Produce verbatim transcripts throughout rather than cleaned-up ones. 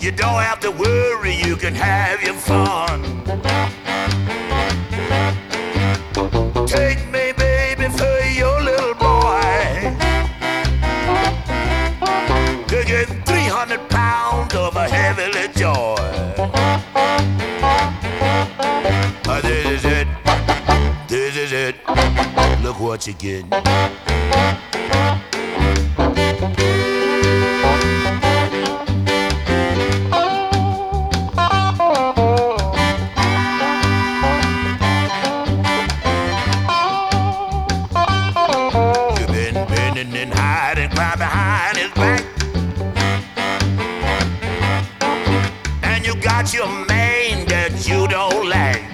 You don't have to worry, you can have your fun. Take me, baby, for your little boy. Taking three hundred pounds of a heavenly joy. Uh, this is it, this is it. Look what you get. And hide and cry behind his back, and you got your mane that you don't like.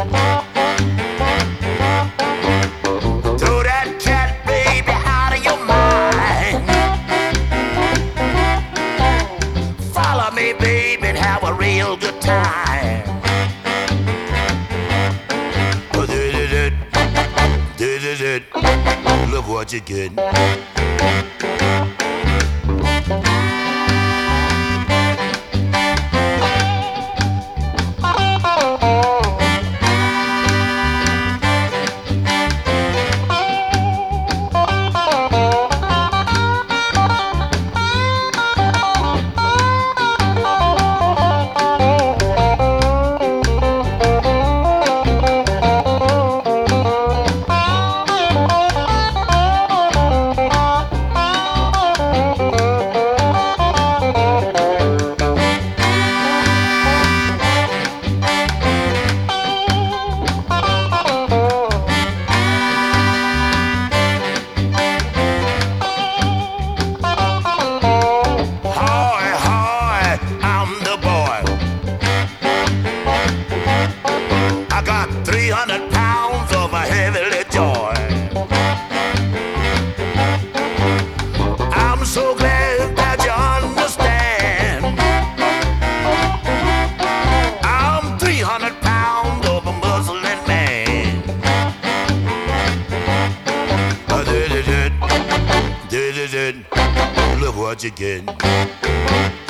Throw that cat baby out of your mind. Follow me, baby, and have a real good time. Oh, this is it, this is it. Look what you get. three hundred pounds of a heavily joy. I'm so glad that you understand. I'm three hundred pounds of a Muslim man. Uh, this is it, this is it. Look what you get.